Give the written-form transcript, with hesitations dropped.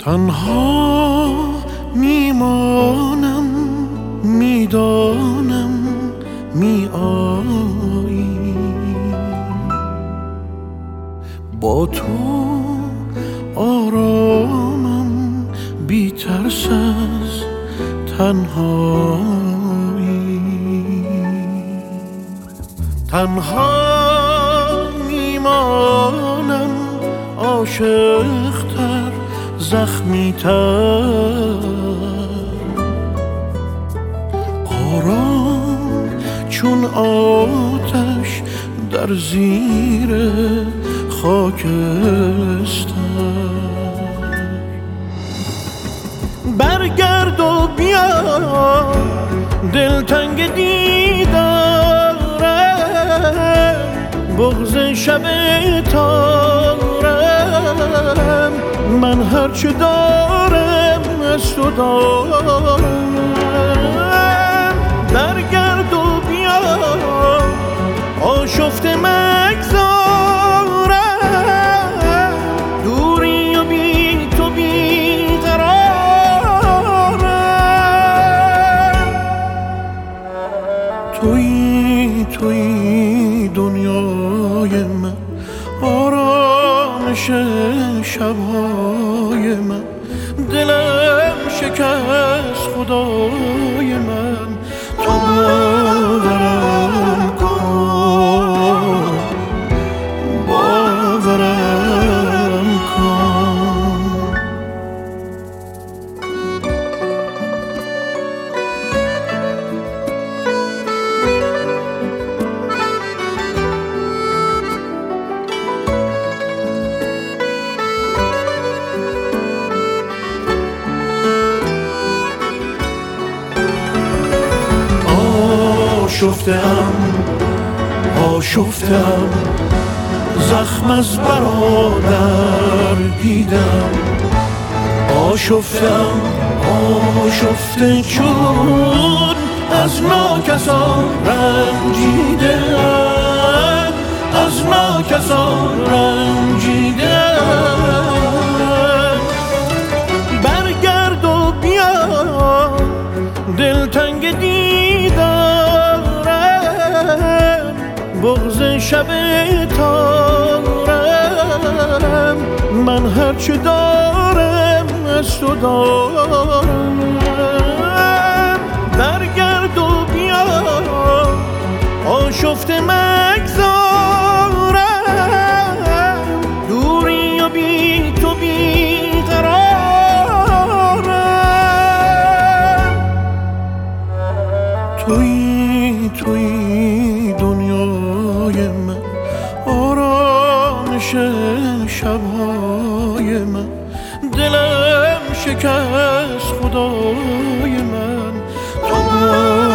تنها میمانم، میدانم می آیی، با تو آرامم، بی ترس از تنهایی. تنها میمانم، عاشق‌تر، زخمی‌تر، آرام چون آتش در زیر خاکستر. برگرد و بیا، دلتنگ دیدارم، بغض شب تارم، من هرچه دارم از تو دارم. برگرد و بیا، آشفته مگذارم، دوری و بی تو بیقرارم. تویی دنیای من، آرامش شبهای من، دلم شکست خدای من، تو باورم کن، باورم کن. آشفتم، زخم از برادر دیدم. آشفته چون از ناکسان رنجیدم، از ناکسان رنجیدم. برگرد و بیا، دلتنگ دیدارم، بغض شب تارم، من هرچه دارم از تو دارم. برگرد و بیا، آشفته مگذارم، دوری و بی تو بیقرارم. تویی دنیای من، آرامش شبهای من، دلم شکست خدای من، تو